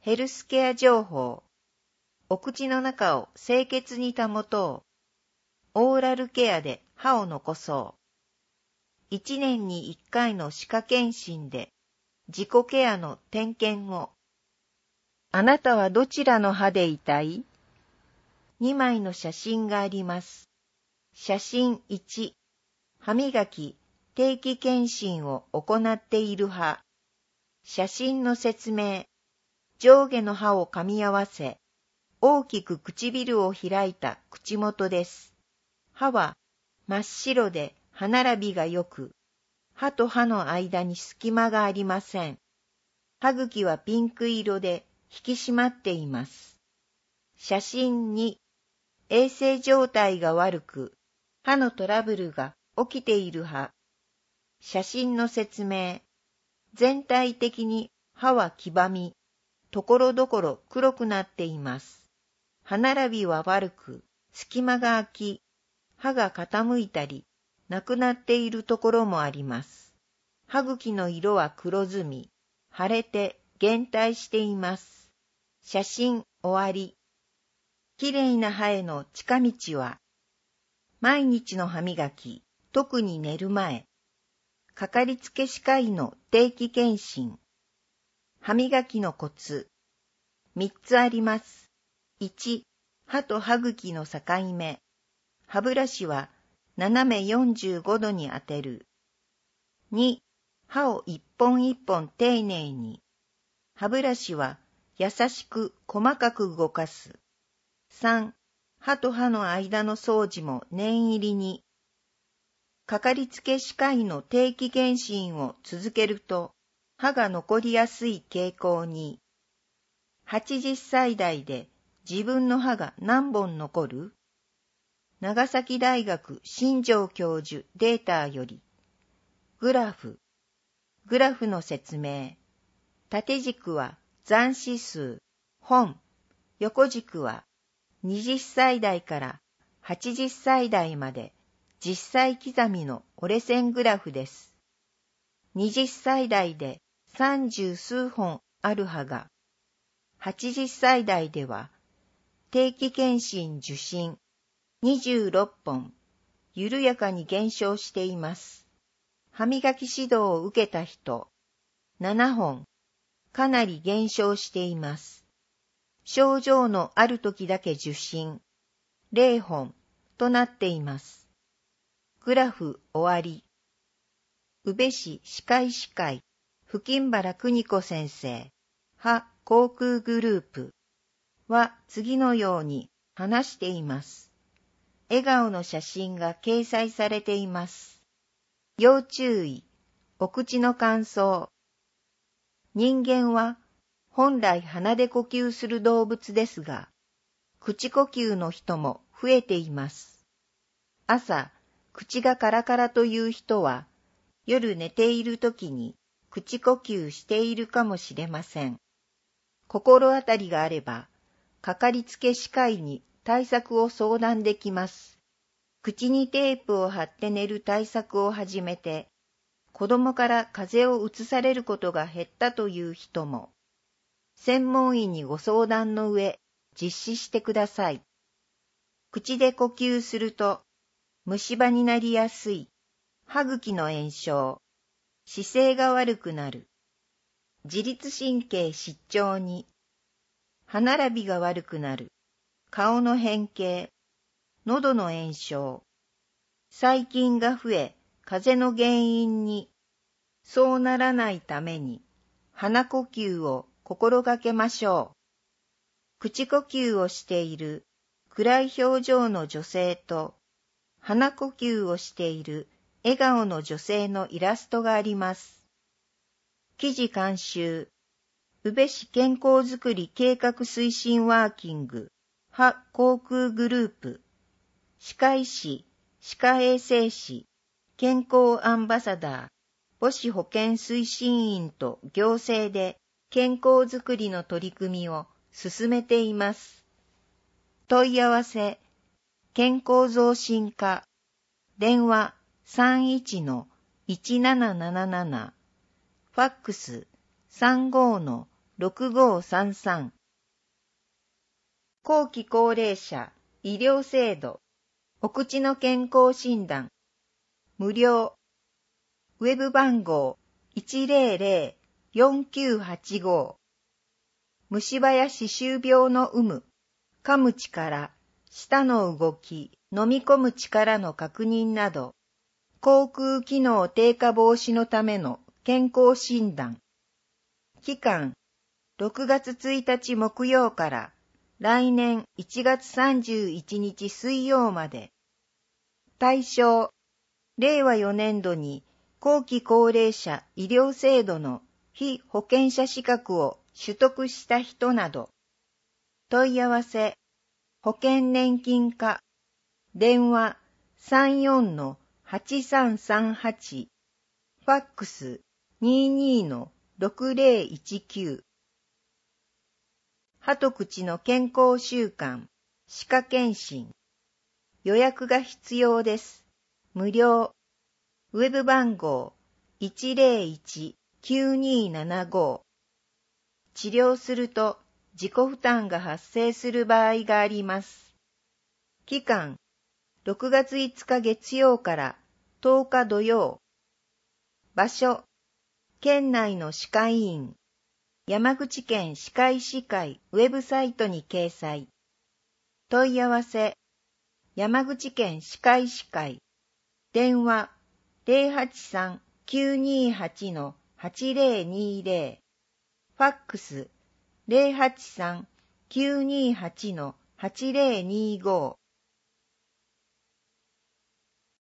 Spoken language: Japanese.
ヘルスケア情報。お口の中を清潔に保とう。オーラルケアで歯を残そう。1年に1回の歯科検診で自己ケアの点検を。あなたはどちらの歯で痛い？ 2 枚の写真があります。写真1、歯磨き、定期検診を行っている歯。写真の説明。上下の歯を噛み合わせ、大きく唇を開いた口元です。歯は真っ白で歯並びが良く、歯と歯の間に隙間がありません。歯茎はピンク色で引き締まっています。写真2、衛生状態が悪く、歯のトラブルが起きている歯。写真の説明。全体的に歯は黄ばみ、ところどころ黒くなっています。歯並びは悪く、隙間が空き、歯が傾いたり、なくなっているところもあります。歯茎の色は黒ずみ、腫れて減退しています。写真終わり。きれいな歯への近道は、毎日の歯磨き、特に寝る前、かかりつけ歯科医の定期検診、歯磨きのコツ、3つあります。1、歯と歯茎の境目。歯ブラシは斜め45度に当てる。2、歯を一本一本丁寧に。歯ブラシは優しく細かく動かす。3、歯と歯の間の掃除も念入りに。かかりつけ歯科医の定期検診を続けると、歯が残りやすい傾向に。80歳代で自分の歯が何本残る？長崎大学新庄教授データより。グラフの説明。縦軸は残歯数、本。横軸は20歳代から80歳代まで実際刻みの折れ線グラフです。20歳代で30数本ある歯が、80歳代では定期検診受診26本、緩やかに減少しています。歯磨き指導を受けた人、7本、かなり減少しています。症状のある時だけ受診、0本となっています。グラフ終わり。宇部市歯科医師会、吹金原邦子先生、歯口腔グループは次のように話しています。笑顔の写真が掲載されています。要注意、お口の乾燥。人間は本来鼻で呼吸する動物ですが、口呼吸の人も増えています。朝、口がカラカラという人は、夜寝ている時に口呼吸しているかもしれません。心当たりがあれば、かかりつけ歯科医に対策を相談できます。口にテープを貼って寝る対策を始めて、子供から風邪をうつされることが減ったという人も、専門医にご相談の上、実施してください。口で呼吸すると、虫歯になりやすい、歯茎の炎症、姿勢が悪くなる、自律神経失調に、歯並びが悪くなる、顔の変形、喉の炎症、細菌が増え、風邪の原因に、そうならないために、鼻呼吸を心がけましょう。口呼吸をしている暗い表情の女性と、鼻呼吸をしている笑顔の女性のイラストがあります。記事監修、宇部市健康づくり計画推進ワーキング、歯口腔グループ、歯科医師、歯科衛生士、健康アンバサダー、母子保健推進員と行政で健康づくりの取り組みを進めています。問い合わせ、健康増進課、電話31-1777、ファックス 6533。後期高齢者医療制度お口の健康診断無料ウェブ番号 100-4985 虫歯や歯周病の有無、噛む力、舌の動き、飲み込む力の確認など、口腔機能低下防止のための健康診断。期間、6月1日木曜から来年1月31日水曜まで。対象、令和4年度に後期高齢者医療制度の被保険者資格を取得した人など。問い合わせ、保険年金課、電話 34-8338、ファックス 22-6019。歯と口の健康週間、歯科検診。予約が必要です。無料。ウェブ番号 101-9275。治療すると自己負担が発生する場合があります。期間、6月5日月曜から10日土曜。場所、県内の歯科医院、山口県歯科医師会ウェブサイトに掲載。問い合わせ、山口県歯科医師会、電話 083-928-8020、ファックス 083-928-8025。